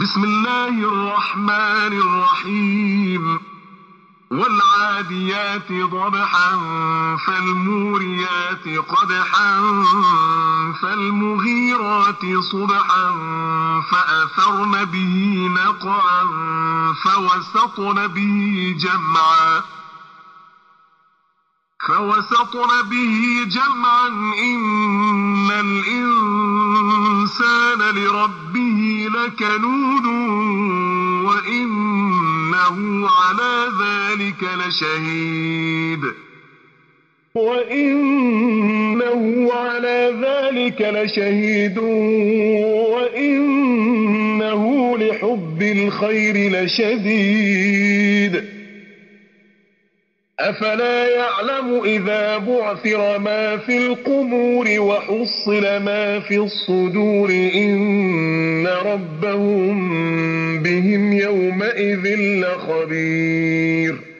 بسم الله الرحمن الرحيم والعاديات ضبحا فالموريات قدحا فالمغيرات صبحا فأثرن به نقعا فوسطن به جمعا إن الإنسان لربه لكنود وإنه على ذلك لشهيد وإنه لحب الخير لشديد أفلا يعلم إذا بعثر ما في القبور وحصل ما في الصدور إن ربهم بهم يومئذ لخبير